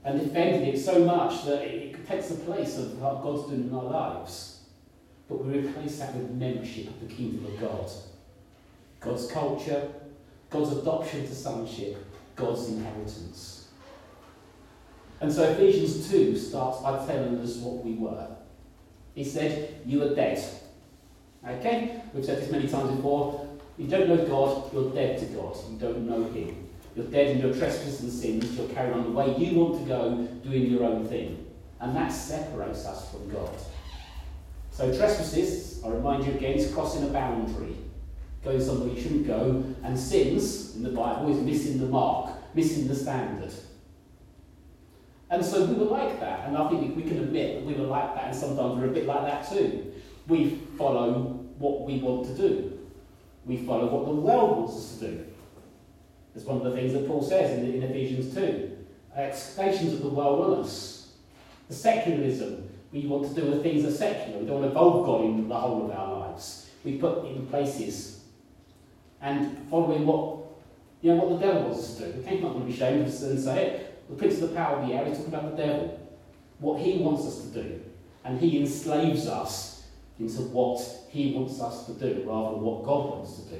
and defended it so much that it takes the place of what God's doing in our lives. But we replace that with membership of the kingdom of God. God's culture, God's adoption to sonship, God's inheritance. And so Ephesians 2 starts by telling us what we were. He said, you are dead. Okay? We've said this many times before. You don't know God, you're dead to God. You don't know him. You're dead in your trespasses and sins. You're carrying on the way you want to go, doing your own thing. And that separates us from God. So trespasses, I remind you again, is crossing a boundary. Going somewhere you shouldn't go. And sins, in the Bible, is missing the mark, missing the standard. And so we were like that. And I think we can admit that we were like that, and sometimes we're a bit like that too. We follow what we want to do. We follow what the world wants us to do. It's one of the things that Paul says in Ephesians 2. Expectations of the world on us. The secularism. We want to do the things that are secular. We don't want to involve God in the whole of our lives. We put in places. And following what the devil wants us to do. Okay, I'm not going to be ashamed of and say it. The prince of the power of the air is talking about the devil. What he wants us to do. And he enslaves us into what he wants us to do rather than what God wants to do.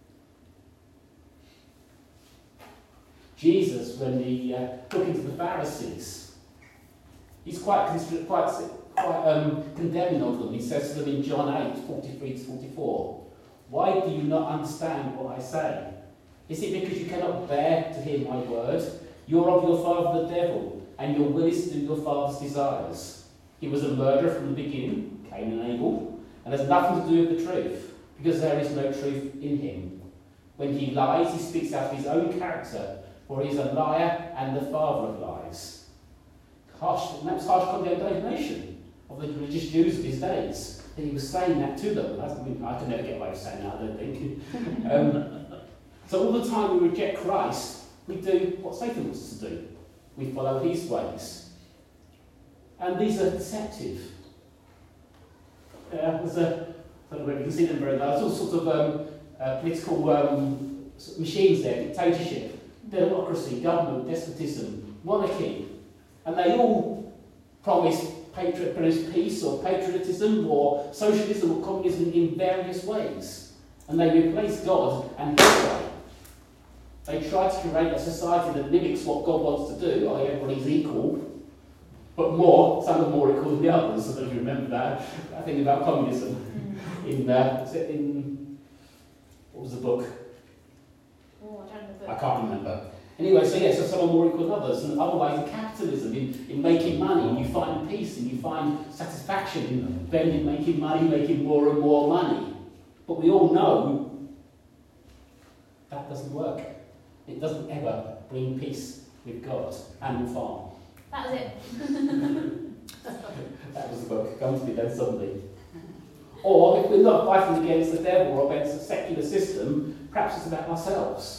Jesus, when he looked into the Pharisees, he's quite condemning of them. He says to them in John 8:43-44, why do you not understand what I say? Is it because you cannot bear to hear my word? You're of your father the devil, and your will is to do your father's desires. He was a murderer from the beginning, Cain and Abel, and has nothing to do with the truth, because there is no truth in him. When he lies, he speaks out of his own character, for he is a liar and the father of lies. And that was harsh condemnation of the religious Jews of his days. That he was saying that to them. I could never get away with saying that, I don't think. So all the time we reject Christ, we do what Satan wants us to do. We follow his ways. And these are deceptive. I don't know if you can see them very well. There's all sorts of political machines there, dictatorship, democracy, government, despotism, monarchy. And they all promise peace or patriotism or socialism or communism in various ways. And they replace God and his way. They try to create a society that mimics what God wants to do, i.e. everybody's equal, but some are more equal than the others. I don't know if you remember that thing about communism in what was the book? Oh, I don't know the book. I can't remember. Anyway, so some are more equal than others, and other ways in capitalism, in making money, and you find peace, and you find satisfaction in vending, making money, making more and more money. But we all know that doesn't work. It doesn't ever bring peace with God. Animal Farm. That was it. That was the book. Come to me then suddenly. Or if we're not fighting against the devil or against a secular system, perhaps it's about ourselves.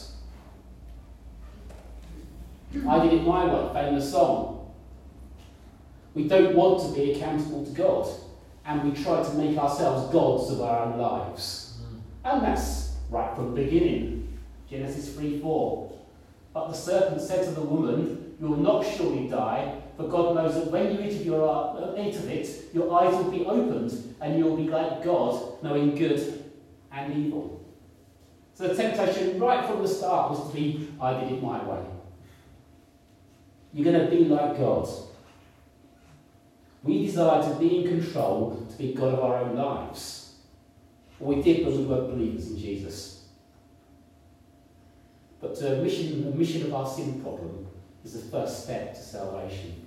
I did it my way, famous song. We don't want to be accountable to God, and we try to make ourselves gods of our own lives. And that's right from the beginning. Genesis 3:4. But the serpent said to the woman, you will not surely die, for God knows that when you eat of it, your eyes will be opened, and you will be like God, knowing good and evil. So the temptation right from the start was to be, I did it my way. You're going to be like God. We desire to be in control, to be God of our own lives. Or we did when we weren't believers in Jesus. But the mission of our sin problem is the first step to salvation.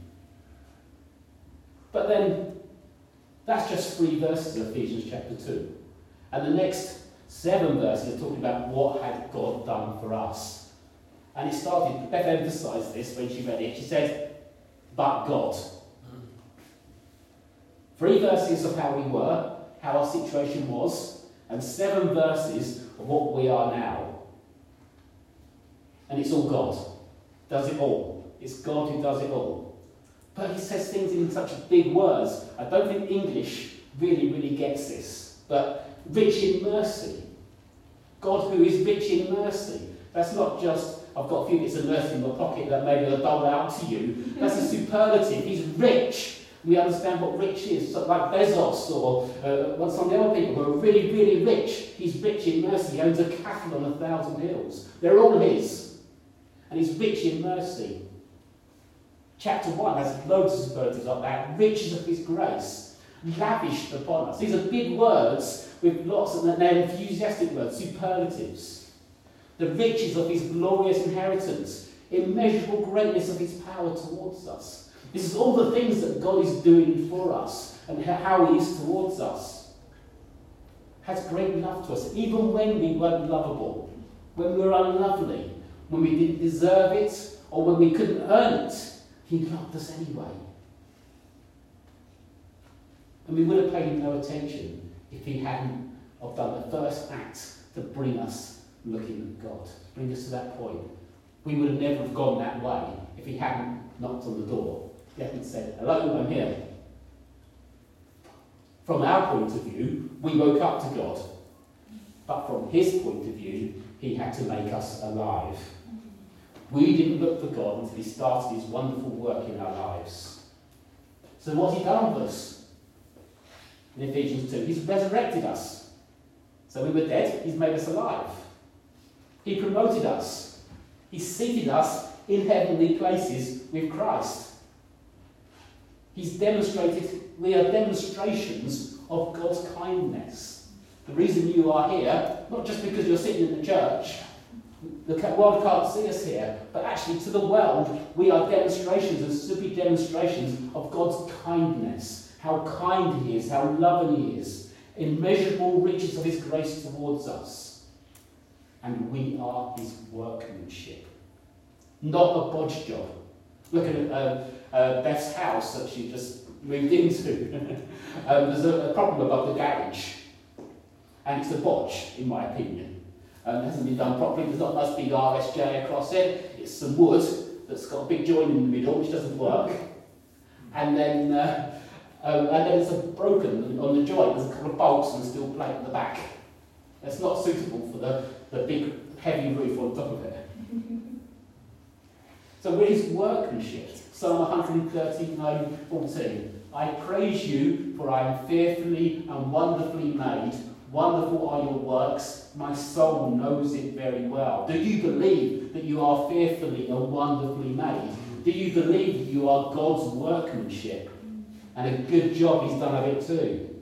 But then, that's just 3 verses of Ephesians chapter 2. And the next 7 verses are talking about what had God done for us. And it started, Beth emphasised this when she read it. She said, but God. 3 verses of how we were, how our situation was, and 7 verses of what we are now. And it's all God. Does it all. It's God who does it all. But he says things in such big words. I don't think English really gets this. But rich in mercy. God who is rich in mercy. That's not just I've got a few bits of mercy in my pocket that maybe I'll dole out to you. That's a superlative. He's rich. We understand what rich is, so like Bezos or some of the other people who are really, really rich. He's rich in mercy. He owns a castle on 1,000 hills. They're all his. And he's rich in mercy. Chapter 1 has loads of superlatives like that. Riches of his grace, lavished upon us. These are big words with lots of, they're enthusiastic words, superlatives. The riches of his glorious inheritance, immeasurable greatness of his power towards us. This is all the things that God is doing for us and how he is towards us. Has great love to us, even when we weren't lovable, when we were unlovely, when we didn't deserve it, or when we couldn't earn it. He loved us anyway. And we would have paid him no attention if he hadn't have done the first act to bring us looking at God, bring us to that point. We would have never have gone that way if he hadn't knocked on the door. He hadn't said, "Hello, I'm here." From our point of view, we woke up to God. But from his point of view, he had to make us alive. We didn't look for God until he started his wonderful work in our lives. So what's he done with us? In Ephesians 2, he's resurrected us. So we were dead, he's made us alive. He promoted us. He seated us in heavenly places with Christ. He's demonstrated, we are demonstrations of God's kindness. The reason you are here, not just because you're sitting in the church, the world can't see us here, but actually to the world, we are demonstrations and should be demonstrations of God's kindness, how kind he is, how loving he is, immeasurable riches of his grace towards us. And we are his workmanship, not a bodge job. Look at Beth's house that she just moved into. There's a problem above the garage, and it's a bodge, in my opinion. It hasn't been done properly. There's not much big RSJ across it. It's some wood that's got a big joint in the middle, which doesn't work. And then it's a broken on the joint. There's a couple of bolts and a steel plate at the back. That's not suitable for the big, heavy roof on top of it. So we're his workmanship. Psalm 139:14. I praise you, for I am fearfully and wonderfully made. Wonderful are your works. My soul knows it very well. Do you believe that you are fearfully and wonderfully made? Do you believe that you are God's workmanship? And a good job he's done of it too.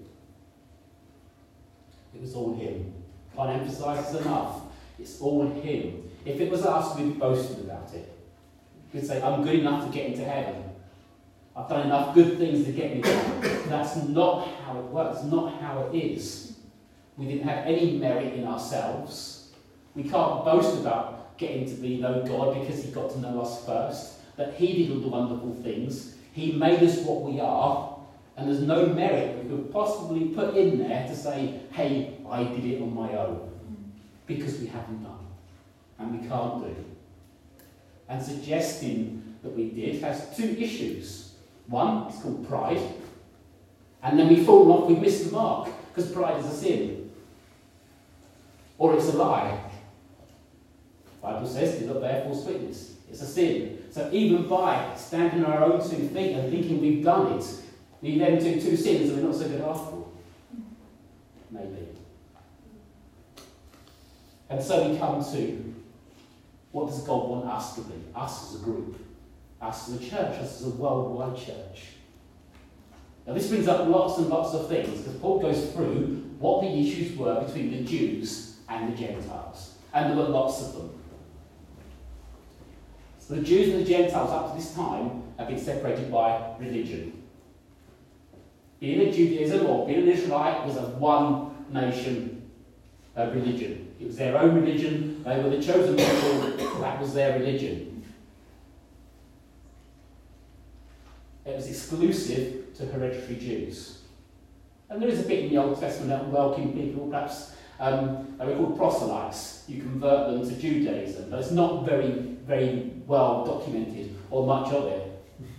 It was all him. Can't emphasise this enough. It's all him. If it was us, we'd be boasting about it. We'd say, I'm good enough to get into heaven. I've done enough good things to get me there. That's not how it works. Not how it is. We didn't have any merit in ourselves. We can't boast about getting to know God because he got to know us first. That he did all the wonderful things. He made us what we are. And there's no merit we could possibly put in there to say, hey, I did it on my own. Because we haven't done. And we can't do. And suggesting that we did has two issues. One, it's called pride. And then we fall off, we miss the mark. Because pride is a sin. Or it's a lie. The Bible says, do not bear false witness. It's a sin. So even by standing on our own 2 feet and thinking we've done it, we then do 2 sins and we're not so good after all. Maybe. And so we come to, what does God want us to be? Us as a group. Us as a church. Us as a worldwide church. Now this brings up lots and lots of things, because Paul goes through what the issues were between the Jews and the Gentiles. And there were lots of them. So the Jews and the Gentiles up to this time have been separated by religion. Being a Judaism or being an Israelite was a one nation religion. It was their own religion. They were the chosen people. That was their religion. It was exclusive to hereditary Jews. And there is a bit in the Old Testament that welcome people, perhaps they were called proselytes. You convert them to Judaism, but it's not very, very well documented or much of it.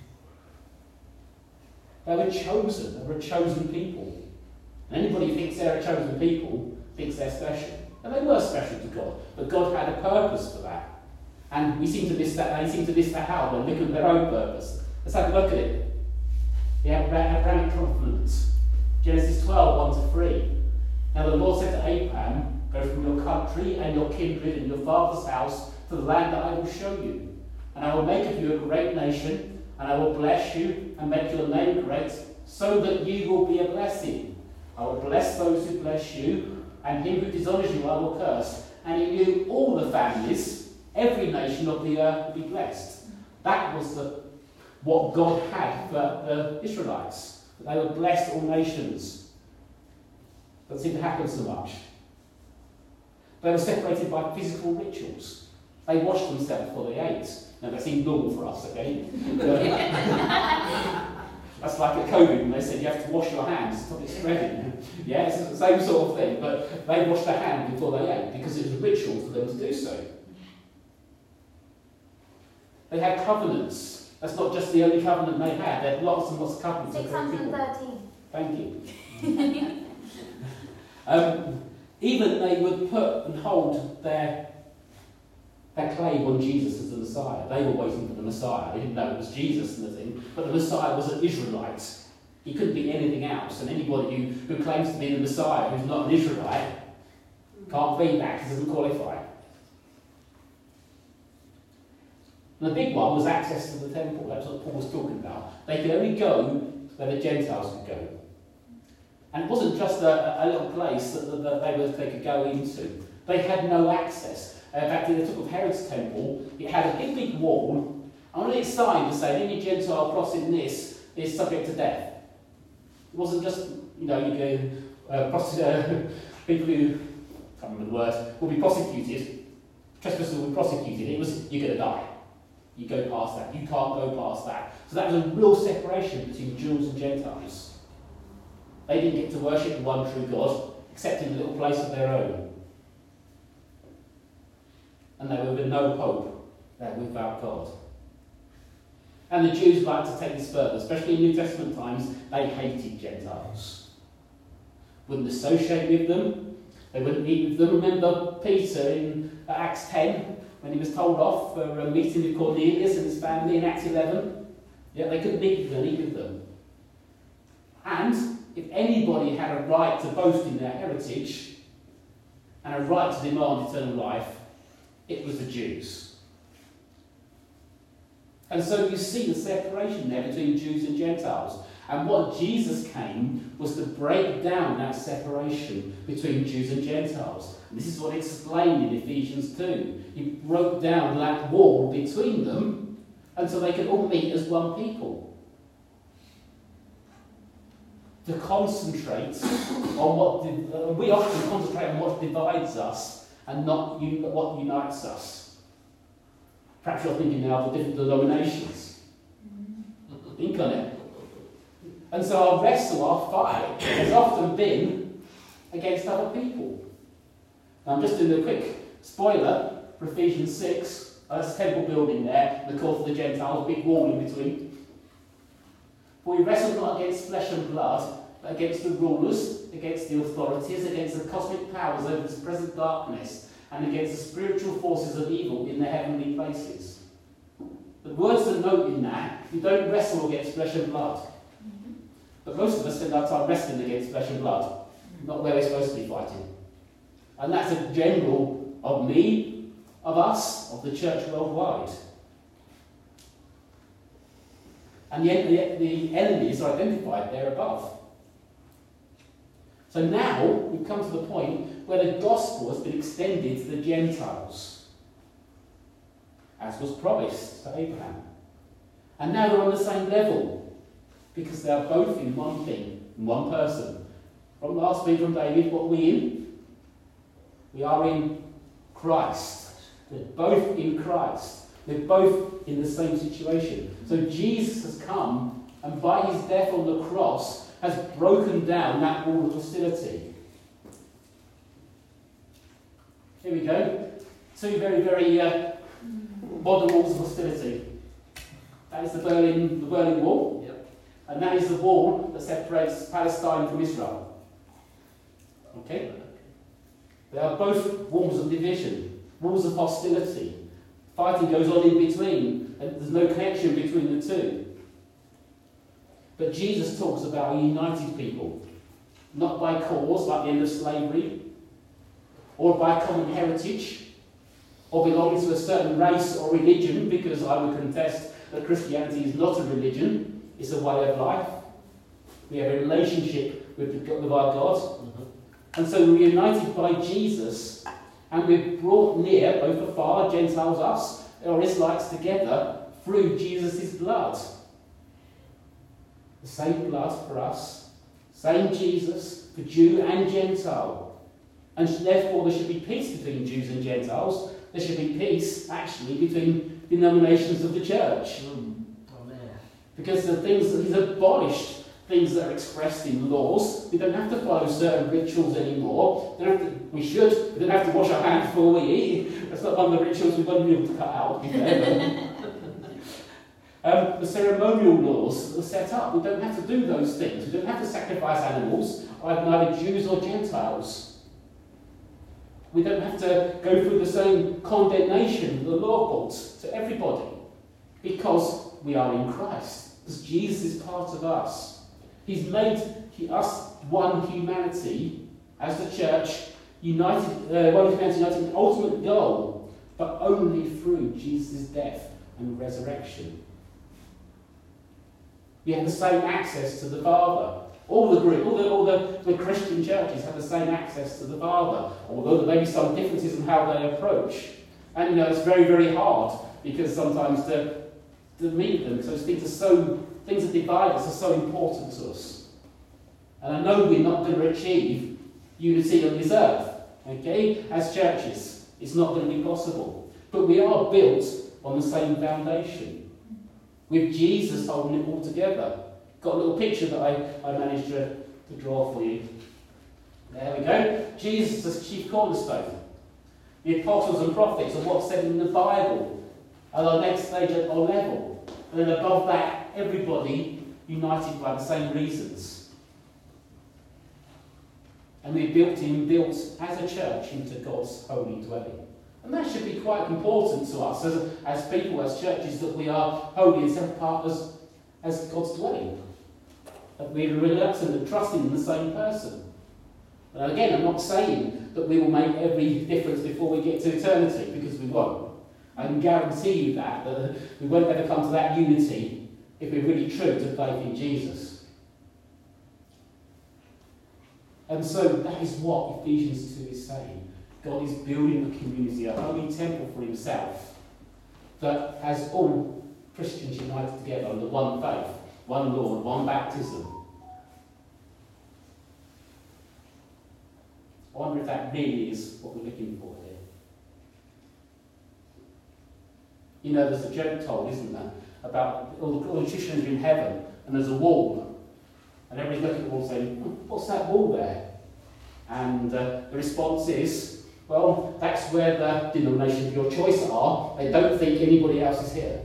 They were chosen. They were a chosen people. And anybody who thinks they're a chosen people thinks they're special. And they were special to God. But God had a purpose for that. And we seem to miss that, they seem to miss that out when looking at their own purpose. Let's have a look at it. The Abrahamic covenant. Genesis 12, 1 to 3. Now the Lord said to Abraham, go from your country and your kindred and your father's house to the land that I will show you. And I will make of you a great nation, and I will bless you and make your name great, so that you will be a blessing. I will bless those who bless you, and him who dishonours you I will curse. And in you all the families, every nation of the earth will be blessed. That was what God had for the Israelites. They were blessed all nations. Doesn't seem to happen so much. They were separated by physical rituals. They washed themselves before they ate. Now that seems normal for us, okay? That's like at COVID when they said you have to wash your hands to stop it spreading. Yeah, it's the same sort of thing, but they washed their hands before they ate because it was a ritual for them to do so. They had covenants. That's not just the only covenant they had. They had lots and lots of covenants. 613. Thank you. Even they would put and hold their claim on Jesus as the Messiah. They were waiting for the Messiah. They didn't know it was Jesus and the thing, but the Messiah was an Israelite. He couldn't be anything else, and anybody who claims to be the Messiah who's not an Israelite can't be that because doesn't qualify. And the big one was access to the temple. That's what Paul was talking about. They could only go where the Gentiles could go. And it wasn't just a little place that they could go into. They had no access. In fact, in the top of Herod's temple, it had a big wall, and on its sign to say, any Gentile crossing this is subject to death. It wasn't just, you go, people who, I can't remember the word, will be prosecuted, trespassers will be prosecuted. It was, you're going to die. You go past that. You can't go past that. So that was a real separation between Jews and Gentiles. They didn't get to worship the one true God, except in a little place of their own. And they were with no hope. They were without God. And the Jews like to take this further, especially in New Testament times. They hated Gentiles. Wouldn't associate with them. They wouldn't eat with them. Remember Peter in Acts 10, when he was told off for a meeting with Cornelius and his family in Acts 11? Yeah, they couldn't meet with them, eat with them. And if anybody had a right to boast in their heritage and a right to demand eternal life, it was the Jews. And so you see the separation there between Jews and Gentiles. And what Jesus came was to break down that separation between Jews and Gentiles. And this is what he explained in Ephesians 2. He broke down that wall between them until they could all meet as one people. To concentrate on what we often concentrate on what divides us and not what unites us. Perhaps you're thinking now of the different denominations. Think on it. And so our wrestle, our fight, has often been against other people. Now I'm just doing a quick spoiler for Ephesians 6. There's a temple building there, the court of the Gentiles, big wall in between. For we wrestle not against flesh and blood, but against the rulers, against the authorities, against the cosmic powers over this present darkness, and against the spiritual forces of evil in the heavenly places. The words to note in that, you don't wrestle against flesh and blood. But most of us spend our time wrestling against flesh and blood, not where we're supposed to be fighting. And that's a general of me, of us, of the church worldwide. And yet the enemies are identified there above. So now we've come to the point where the gospel has been extended to the Gentiles, as was promised to Abraham. And now they're on the same level, because they are both in one thing, in one person. From last week from David, what are we in? We are in Christ. We're both in Christ. We're both in the same situation. So Jesus has come, and by his death on the cross, has broken down that wall of hostility. Here we go. Two very, very modern walls of hostility. That is the Berlin Wall. Yep. And that is the wall that separates Palestine from Israel. Okay? They are both walls of division, walls of hostility, Fighting goes on in between, and there's no connection between the two. But Jesus talks about a united people, not by cause, like the end of slavery, or by common heritage, or belonging to a certain race or religion, because I would contest that Christianity is not a religion, it's a way of life. We have a relationship with our God. Mm-hmm. And so we're united by Jesus, and we're brought near, both afar, Gentiles, us, or Israelites together, through Jesus' blood. The same blood for us, same Jesus for Jew and Gentile. And therefore there should be peace between Jews and Gentiles. There should be peace, actually, between denominations of the church. Because the things that he's abolished, things that are expressed in laws, we don't have to follow certain rituals anymore. We should. We don't have to wash our hands before we eat. That's not one of the rituals we won't be able to cut out, to be fair. The ceremonial laws that are set up, we don't have to do those things. We don't have to sacrifice animals, either Jews or Gentiles. We don't have to go through the same condemnation the law puts to everybody, because we are in Christ, because Jesus is part of us. He's made us one humanity as the church, united, one humanity united in the ultimate goal, but only through Jesus' death and resurrection. We have the same access to the Father. All the Christian churches have the same access to the Father, although there may be some differences in how they approach. And it's very, very hard, because sometimes to meet them, because things that divide us are so important to us. And I know we're not going to achieve unity on this earth, okay, as churches. It's not going to be possible. But we are built on the same foundation, with Jesus holding it all together. Got a little picture that I managed to draw for you. There we go. Jesus as chief cornerstone. The apostles and prophets are what's said in the Bible at our next stage at our level. And then above that, everybody united by the same reasons. And we're built as a church into God's holy dwelling. And that should be quite important to us as people, as churches, that we are holy and set apart as God's dwelling. That we're reluctant and trusting in the same person. And again, I'm not saying that we will make every difference before we get to eternity, because we won't. I can guarantee you that we won't ever come to that unity if we're really true to faith in Jesus. And so that is what Ephesians 2 is saying. God is building a community, a holy temple for himself, that has all Christians united together under one faith, one Lord, one baptism. I wonder if that really is what we're looking for here. You know, there's a joke told, isn't there, about all the Christians are in heaven, and there's a wall, and everybody's looking at the wall saying, what's that wall there? And the response is, well, that's where the denomination of your choice are. They don't think anybody else is here.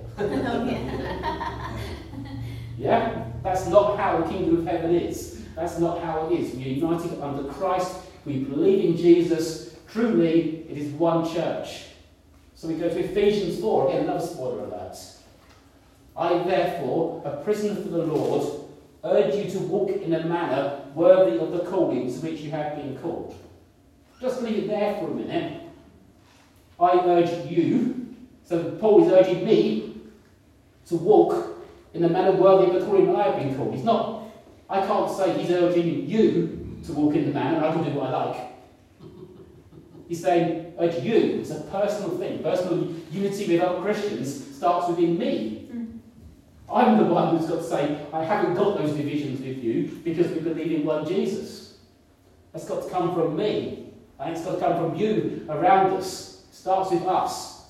Yeah? That's not how the kingdom of heaven is. That's not how it is. We are united under Christ. We believe in Jesus. Truly, it is one church. So we go to Ephesians 4. Again, another spoiler alert. I, therefore, a prisoner for the Lord, urge you to walk in a manner worthy of the calling to which you have been called. Just leave it there for a minute. I urge you, so Paul is urging me to walk in a manner worthy of the calling I have been called. He's not, I can't say he's urging you to walk in the manner and I can do what I like. He's saying, urge you. It's a personal thing. Personal unity with other Christians starts within me. I'm the one who's got to say, I haven't got those divisions with you because we believe in one Jesus. That's got to come from me. And it's got to come from you around us. It starts with us.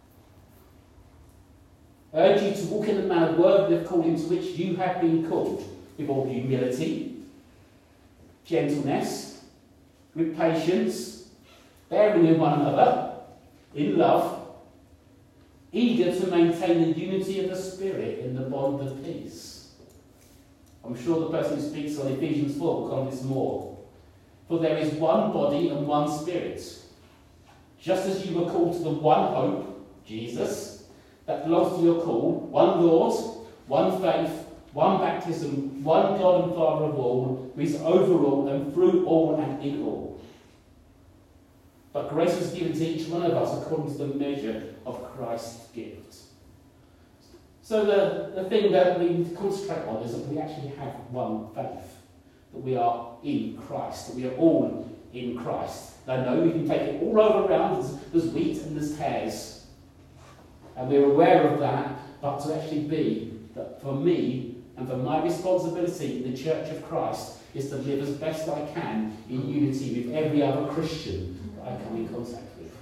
I urge you to walk in the manner worthy of the calling to which you have been called, with all humility, gentleness, with patience, bearing with one another, in love, eager to maintain the unity of the Spirit in the bond of peace. I'm sure the person who speaks on Ephesians 4 will come this more. For there is one body and one Spirit. Just as you were called to the one hope, Jesus, that belongs to your call, one Lord, one faith, one baptism, one God and Father of all, who is over all and through all and in all. But grace was given to each one of us according to the measure of Christ's gift. So the thing that we need to concentrate on is that we actually have one faith, that we are in Christ, that we are all in Christ. I know we can take it all over around, there's wheat and there's tares, and we're aware of that, but to actually be, that for me and for my responsibility in the Church of Christ is to live as best I can in unity with every other Christian that I come in contact with.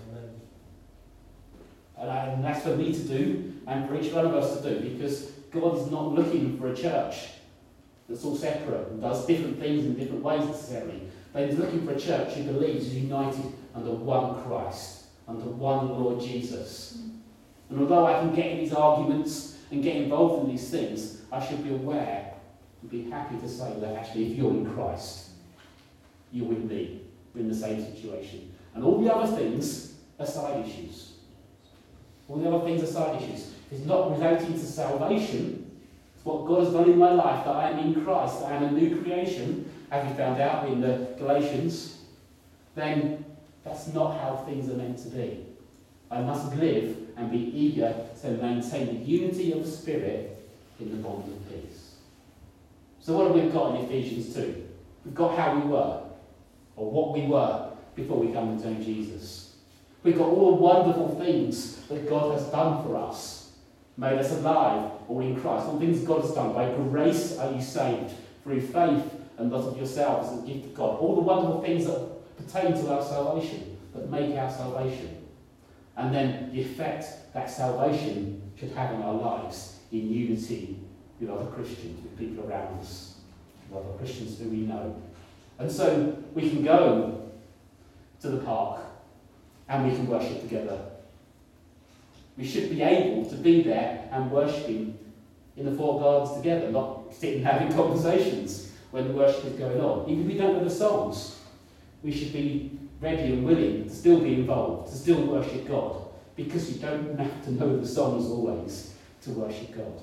And that's for me to do, and for each one of us to do, because God is not looking for a church that's all separate and does different things in different ways necessarily. But He's looking for a church who believes is united under one Christ, under one Lord Jesus. And although I can get in these arguments and get involved in these things, I should be aware and be happy to say that actually if you're in Christ, you're with me. We're in the same situation. And all the other things are side issues. All the other things are side issues. It's not relating to salvation. It's what God has done in my life, that I am in Christ, that I am a new creation, as we found out in the Galatians. Then that's not how things are meant to be. I must live and be eager to maintain the unity of the Spirit in the bond of peace. So what have we got in Ephesians 2? We've got how we were, or what we were before we come to know Jesus. We've got all the wonderful things that God has done for us, made us alive, all in Christ. All things God has done. By grace are you saved, through faith and not of yourselves, as a gift of God. All the wonderful things that pertain to our salvation, that make our salvation. And then the effect that salvation should have on our lives in unity with other Christians, with people around us, with other Christians who we know. And so we can go to the park and we can worship together. We should be able to be there and worshipping in the four gardens together, not sitting having conversations when the worship is going on. Even if we don't know the songs, we should be ready and willing to still be involved, to still worship God, because you don't have to know the songs always to worship God.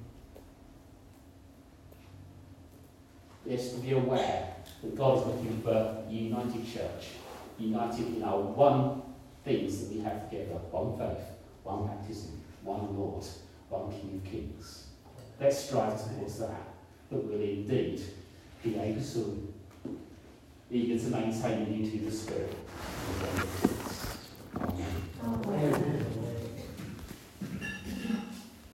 Yes, to be aware that God is looking for a united church, united in our one things that we have together, one faith, one baptism, one Lord, one King of Kings. Let's strive towards that we'll indeed be able to, eager to maintain the unity of the Spirit.